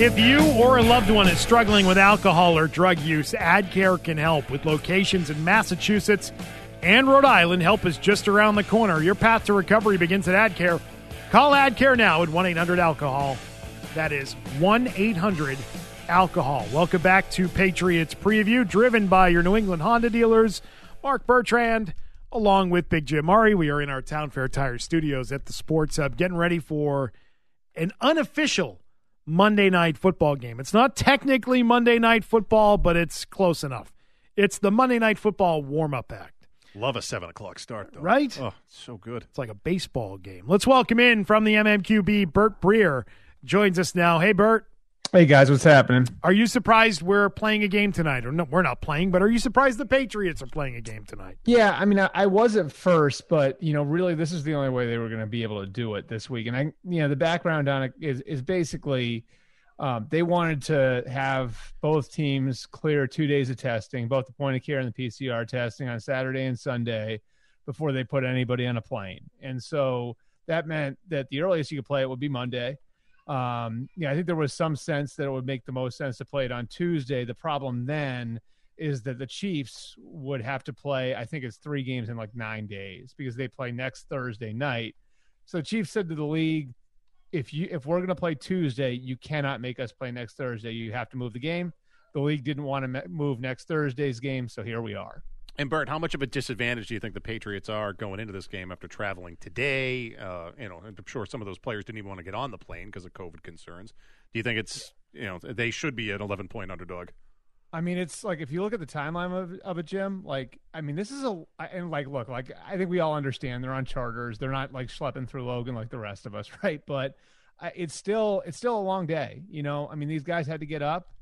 If you or a loved one is struggling with alcohol or drug use, AdCare can help. With locations in Massachusetts and Rhode Island, help is just around the corner. Your path to recovery begins at AdCare. Call AdCare now at 1-800-ALCOHOL. That is 1-800-ALCOHOL. Welcome back to Patriots Preview, driven by your New England Honda dealers. Mark Bertrand, along with Big Jim Murray. We are in our Town Fair Tire studios at the Sports Hub, getting ready for an unofficial Monday Night Football game. It's not technically Monday Night Football, but it's close enough. It's the Monday Night Football warm-up act. Love a 7 o'clock start, though. Right? Oh, so good. It's like a baseball game. Let's welcome in from the MMQB, Bert Breer joins us now. Hey, Bert. Hey, guys. What's happening? Are you surprised we're playing a game tonight? Or no, we're not playing, but are you surprised the Patriots are playing a game tonight? Yeah, I mean, I was at first, but, really this is the only way they were going to be able to do it this week. And, the background on it is basically they wanted to have both teams clear 2 days of testing, both the point of care and the PCR testing on Saturday and Sunday before they put anybody on a plane. And so that meant that the earliest you could play it would be Monday. I think there was some sense that it would make the most sense to play it on Tuesday. The problem then is that the Chiefs would have to play, I think it's 3 games in like 9 days because they play next Thursday night. So the Chiefs said to the league, if we're going to play Tuesday, you cannot make us play next Thursday. You have to move the game. The league didn't want to move next Thursday's game, so here we are. And, Bert, how much of a disadvantage do you think the Patriots are going into this game after traveling today? I'm sure some of those players didn't even want to get on the plane because of COVID concerns. Do you think it's, they should be an 11-point underdog? I mean, it's like if you look at the timeline of it, Jim, this is look, I think we all understand they're on charters. They're not like schlepping through Logan like the rest of us, right? But it's still a long day. These guys had to get up.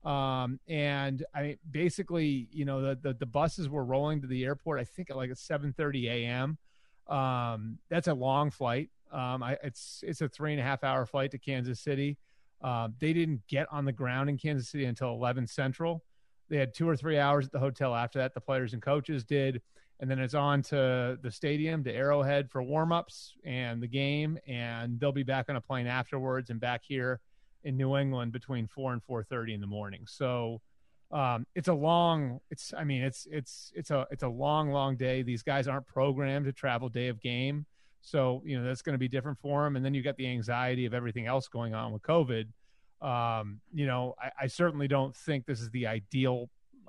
Basically, the buses were rolling to the airport, I think at like 7:30 a.m. That's a long flight. It's a 3.5 hour flight to Kansas City. They didn't get on the ground in Kansas City until 11 Central. They had 2 or 3 hours at the hotel after that. The players and coaches did. And then it's on to the stadium, to Arrowhead for warmups and the game. And they'll be back on a plane afterwards and back here in New England between 4 and 4:30 in the morning. So it's a long day. These guys aren't programmed to travel day of game. So, that's going to be different for them. And then you got the anxiety of everything else going on with COVID. I certainly don't think this isn't the ideal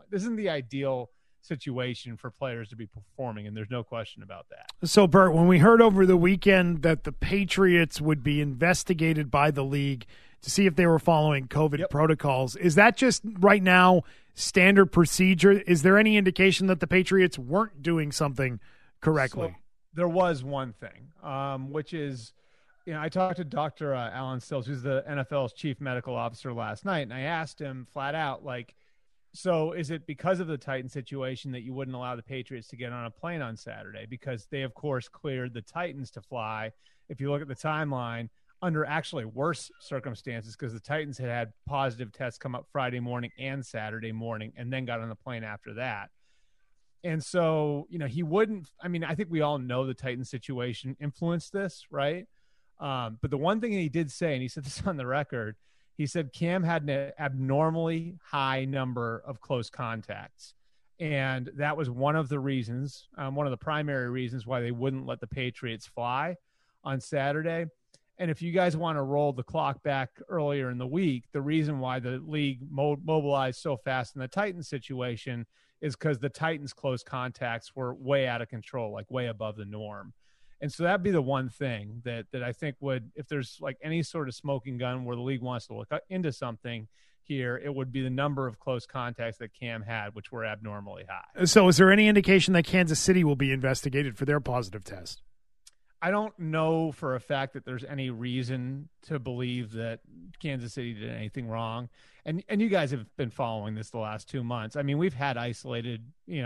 situation for players to be performing, and there's no question about that. So, Bert, when we heard over the weekend that the Patriots would be investigated by the league to see if they were following COVID protocols, is that just right now standard procedure? Is there any indication that the Patriots weren't doing something correctly? So, there was one thing, which is, I talked to Dr. Alan Sills, who's the NFL's chief medical officer last night, and I asked him flat out, so is it because of the Titan situation that you wouldn't allow the Patriots to get on a plane on Saturday? Because they, of course, cleared the Titans to fly. If you look at the timeline, under actually worse circumstances, because the Titans had positive tests come up Friday morning and Saturday morning and then got on the plane after that. And so, he wouldn't – I think we all know the Titans situation influenced this, right? But the one thing he did say, and he said this on the record, he said Cam had an abnormally high number of close contacts. And that was one of the reasons, one of the primary reasons why they wouldn't let the Patriots fly on Saturday. And if you guys want to roll the clock back earlier in the week, the reason why the league mobilized so fast in the Titans situation is because the Titans' close contacts were way out of control, like way above the norm. And so that'd be the one thing that I think would, if there's like any sort of smoking gun where the league wants to look into something here, it would be the number of close contacts that Cam had, which were abnormally high. So is there any indication that Kansas City will be investigated for their positive test? I don't know for a fact that there's any reason to believe that Kansas City did anything wrong. And you guys have been following this the last 2 months. We've had isolated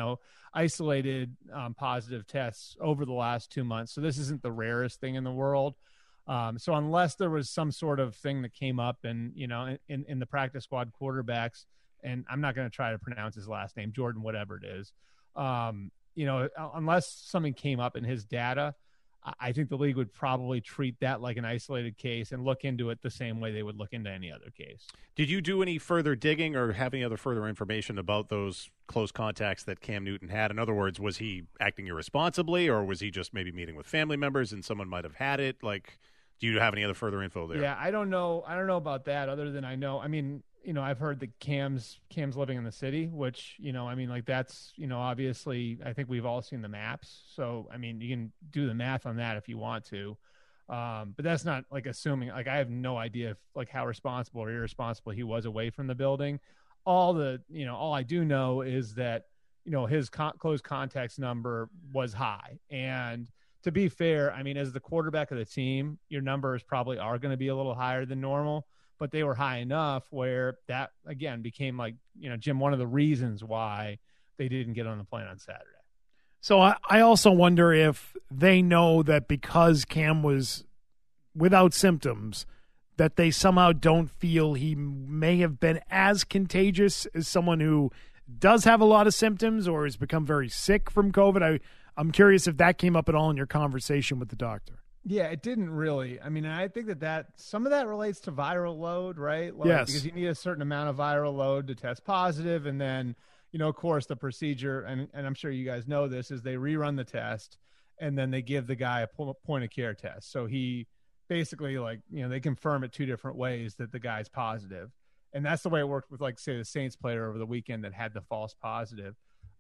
positive tests over the last 2 months. So this isn't the rarest thing in the world. So unless there was some sort of thing that came up in the practice squad quarterbacks, and I'm not going to try to pronounce his last name, Jordan, whatever it is, unless something came up in his data, I think the league would probably treat that like an isolated case and look into it the same way they would look into any other case. Did you do any further digging or have any other further information about those close contacts that Cam Newton had? In other words, was he acting irresponsibly, or was he just maybe meeting with family members and someone might have had it? Like, do you have any other further info there? Yeah, I don't know about that, other than I've heard that Cam's living in the city, which, like that's, obviously I think we've all seen the maps. So, you can do the math on that if you want to. But that's not like assuming, like, I have no idea if, like, how responsible or irresponsible he was away from the building. All I do know is that, his close contacts number was high. And to be fair, as the quarterback of the team, your numbers probably are going to be a little higher than normal. But they were high enough where that, again, became like, Jim, one of the reasons why they didn't get on the plane on Saturday. So I also wonder if they know that because Cam was without symptoms, that they somehow don't feel he may have been as contagious as someone who does have a lot of symptoms or has become very sick from COVID. I'm curious if that came up at all in your conversation with the doctor. Yeah, it didn't really. I think that some of that relates to viral load, right? Yes. Because you need a certain amount of viral load to test positive. And then, of course, the procedure, and I'm sure you guys know this, is they rerun the test and then they give the guy a point of care test. So he basically, they confirm it two different ways that the guy's positive. And that's the way it worked with, like, say, the Saints player over the weekend that had the false positive.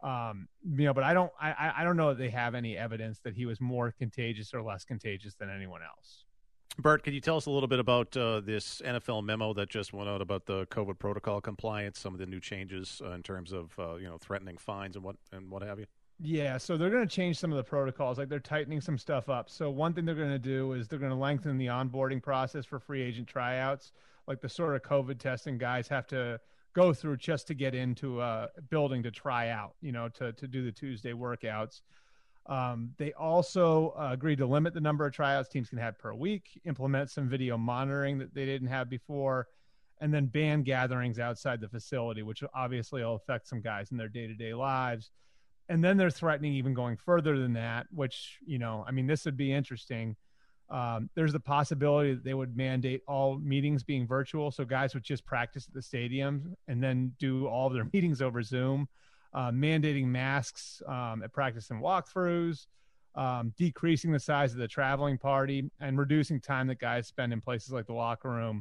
But I don't know that they have any evidence that he was more contagious or less contagious than anyone else. Bert, could you tell us a little bit about this NFL memo that just went out about the COVID protocol compliance, some of the new changes in terms of threatening fines and what have you? Yeah, so they're going to change some of the protocols. Like, they're tightening some stuff up. So one thing they're going to do is they're going to lengthen the onboarding process for free agent tryouts, like the sort of COVID testing guys have to go through just to get into a building to try out, to do the Tuesday workouts. They also agreed to limit the number of tryouts teams can have per week, implement some video monitoring that they didn't have before, and then ban gatherings outside the facility, which obviously will affect some guys in their day-to-day lives. And then they're threatening even going further than that, which, this would be interesting. There's the possibility that they would mandate all meetings being virtual. So guys would just practice at the stadium and then do all of their meetings over Zoom, mandating masks at practice and walkthroughs, decreasing the size of the traveling party, and reducing time that guys spend in places like the locker room,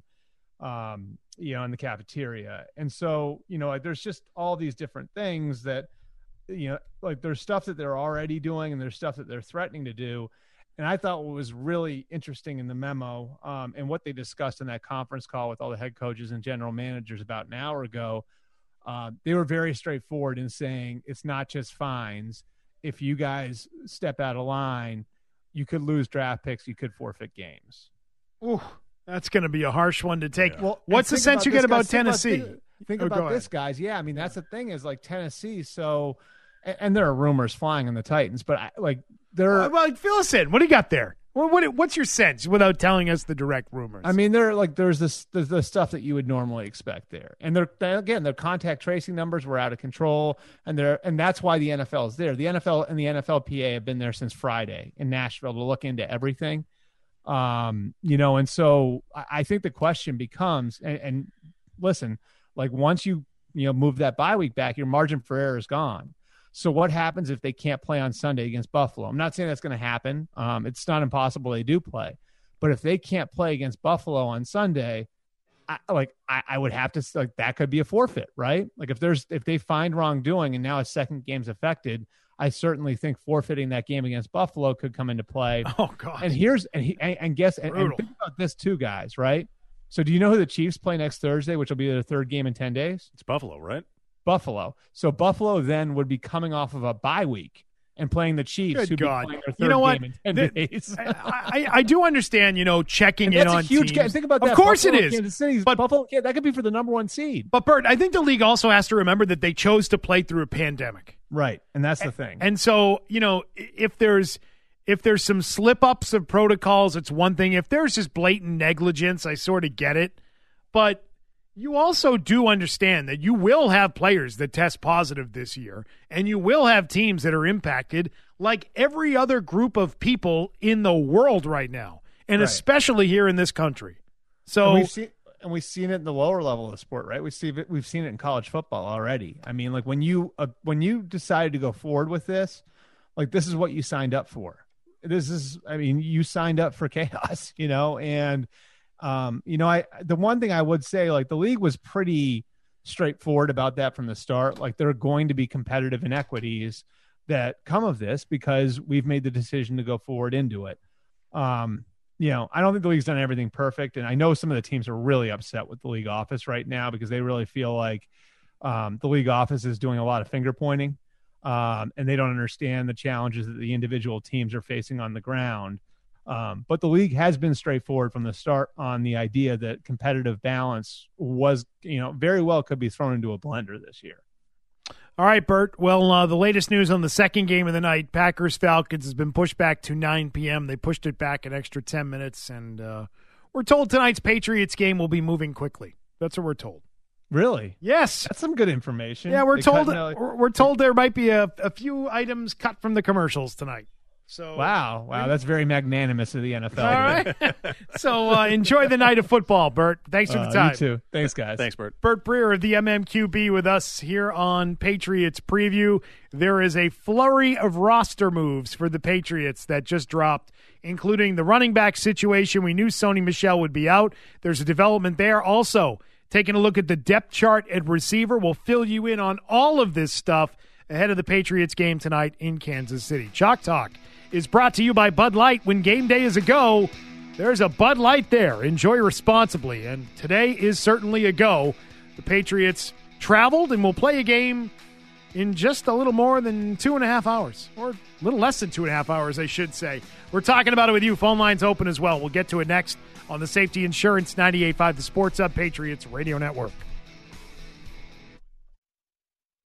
in the cafeteria. And so, there's just all these different things that, there's stuff that they're already doing and there's stuff that they're threatening to do. And I thought what was really interesting in the memo and what they discussed in that conference call with all the head coaches and general managers about an hour ago, they were very straightforward in saying it's not just fines. If you guys step out of line, you could lose draft picks. You could forfeit games. Ooh, that's going to be a harsh one to take. Yeah. Well, what's the sense you get about Tennessee? Think about this, guys. Yeah, that's the thing is, like, Tennessee. So, and there are rumors flying on the Titans, but they're. Well, fill us in. What do you got there? What's your sense without telling us the direct rumors? There's the stuff that you would normally expect there, and their contact tracing numbers were out of control, and that's why the NFL is there. The NFL and the NFLPA have been there since Friday in Nashville to look into everything, and so I think the question becomes, and listen, like, once you move that bye week back, your margin for error is gone. So what happens if they can't play on Sunday against Buffalo? I'm not saying that's going to happen. It's not impossible they do play. But if they can't play against Buffalo on Sunday, I would have to, that could be a forfeit, right? Like, if they find wrongdoing and now a second game's affected, I certainly think forfeiting that game against Buffalo could come into play. Oh, God. And think about this too, guys, right? So do you know who the Chiefs play next Thursday, which will be their third game in 10 days? It's Buffalo, right? Buffalo. So Buffalo then would be coming off of a bye week and playing the Chiefs, who'd be playing their third game in 10 days. I do understand, checking in on huge teams. Think about that. Of course Buffalo, it is. Kansas City, but Buffalo, that could be for the number one seed. But, Bert, I think the league also has to remember that they chose to play through a pandemic. Right, and that's the thing. And so, if there's some slip-ups of protocols, it's one thing. If there's just blatant negligence, I sort of get it. But you also do understand that you will have players that test positive this year, and you will have teams that are impacted, like every other group of people in the world right now, and Right. especially here in this country. So And we've seen it in the lower level of the sport, right? We've seen it in college football already. I mean, like when you decided to go forward with this, like this is what you signed up for. You signed up for chaos, and the one thing I would say, like the league was pretty straightforward about that from the start. Like there are going to be competitive inequities that come of this because we've made the decision to go forward into it. I don't think the league's done everything perfect. And I know some of the teams are really upset with the league office right now because they really feel like the league office is doing a lot of finger pointing and they don't understand the challenges that the individual teams are facing on the ground. But the league has been straightforward from the start on the idea that competitive balance was, very well could be thrown into a blender this year. all right, Bert. Well, the latest news on the second game of the night, Packers-Falcons, has been pushed back to 9 p.m. They pushed it back an extra 10 minutes, and we're told tonight's Patriots game will be moving quickly. That's what we're told. Really? Yes. That's some good information. Yeah, we're told there might be a few items cut from the commercials tonight. So Wow, that's very magnanimous of the NFL. All right. So enjoy the night of football, Bert. Thanks for the time. You too. Thanks, guys. Thanks, Bert. Bert Breer of the MMQB with us here on Patriots Preview. There is a flurry of roster moves for the Patriots that just dropped, including the running back situation. We knew Sony Michel would be out. There's a development there. Also, taking a look at the depth chart at receiver. We'll fill you in on all of this stuff ahead of the Patriots game tonight in Kansas City. Chalk Talk is brought to you by Bud Light. When game day is a go, there's a Bud Light there. Enjoy responsibly. And today is certainly a go. The Patriots traveled and will play a game in just a little more than 2.5 hours, or a little less than 2.5 hours, I should say. We're talking about it with you. Phone lines open as well. We'll get to it next on the Safety Insurance 98.5 The Sports Hub Patriots Radio Network.